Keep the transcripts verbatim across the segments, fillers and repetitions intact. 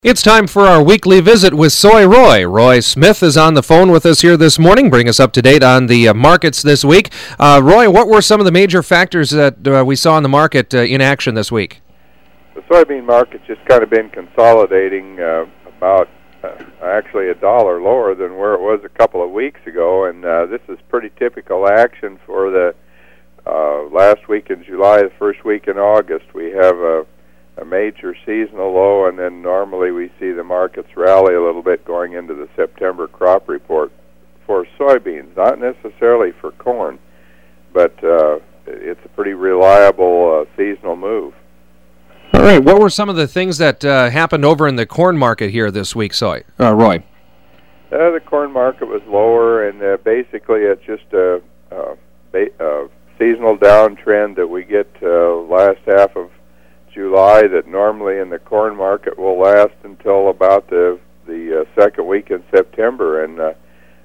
It's time for our weekly visit with Soy Roy. Roy Smith is on the phone with us here this morning, bring us up to date on the uh, markets this week. Uh, Roy, what were some of the major factors that uh, we saw in the market uh, in action this week? The soybean market's just kind of been consolidating uh, about uh, actually a dollar lower than where it was a couple of weeks ago, and uh, this is pretty typical action for the uh, last week in July, the first week in August. We have a a major seasonal low, and then normally we see the markets rally a little bit going into the September crop report for soybeans, not necessarily for corn, but uh, it's a pretty reliable uh, seasonal move. All right, what were some of the things that uh, happened over in the corn market here this week, Soy? Uh, Roy? Uh, the corn market was lower, and uh, basically it's just a, a, a seasonal downtrend that we get uh, last half of July that normally in the corn market will last until about the the uh, second week in September, and uh,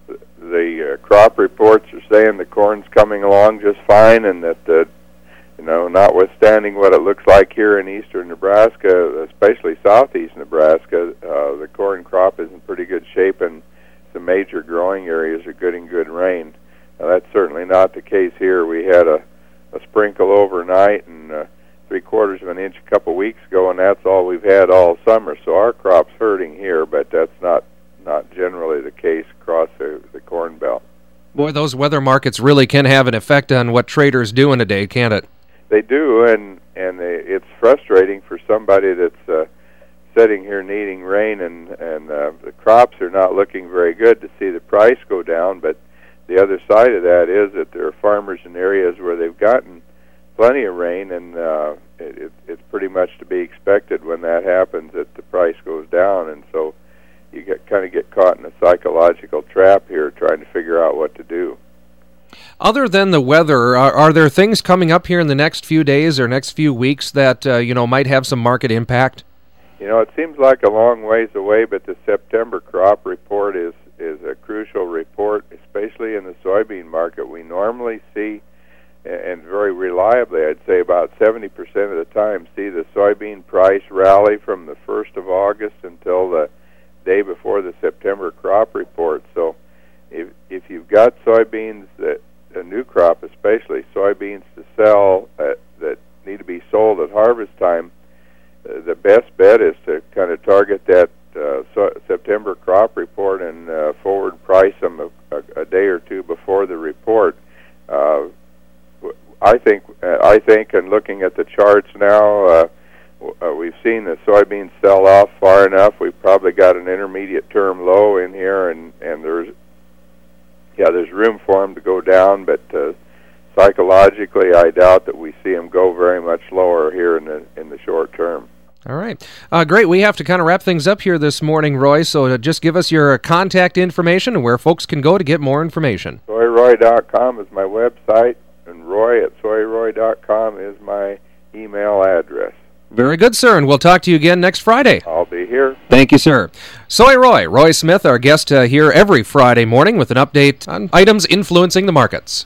the uh, crop reports are saying the corn's coming along just fine, and that uh, you know, notwithstanding what it looks like here in eastern Nebraska, especially southeast Nebraska, uh, the corn crop is in pretty good shape, and the major growing areas are getting good rain. Now, that's certainly not the case here. We had a, a sprinkle overnight, and uh, three quarters of an inch a couple weeks ago, and that's all we've had all summer. So our crop's hurting here, but that's not not generally the case across the, the corn belt. Boy, those weather markets really can have an effect on what traders do in a day, can't it? They do, and and they, it's frustrating for somebody that's uh, sitting here needing rain, and and uh, the crops are not looking very good to see the price go down. But the other side of that is that there are farmers in areas where they've gotten plenty of rain, and uh, it, it, it's pretty much to be expected when that happens that the price goes down, and so you get kind of get caught in a psychological trap here trying to figure out what to do. Other than the weather, are, are there things coming up here in the next few days or next few weeks that uh, you know might have some market impact? You know, it seems like a long ways away, but the September crop report is is a crucial report, especially in the soybean market. We normally see, and very reliably, I'd say about seventy percent of the time, see the soybean price rally from the first of August until the day before the September crop report. So if if you've got soybeans, that a new crop especially, soybeans to sell uh, that need to be sold at harvest time, uh, the best bet is to kind of target that uh, so September crop report and uh, forward price them a, a, a day or two before the report. Uh, I think, uh, I think, and looking at the charts now, uh, uh, we've seen the soybeans sell off far enough. We've probably got an intermediate term low in here, and, and there's, yeah, there's room for them to go down. But uh, psychologically, I doubt that we see them go very much lower here in the in the short term. All right, uh, great. We have to kind of wrap things up here this morning, Roy. So uh, just give us your contact information and where folks can go to get more information. soy roy dot com is my website, and Roy at soy roy dot com is my email address. Very good, sir, and we'll talk to you again next Friday. I'll be here. Thank you, sir. Soy Roy, Roy Smith, our guest uh, here every Friday morning with an update on items influencing the markets.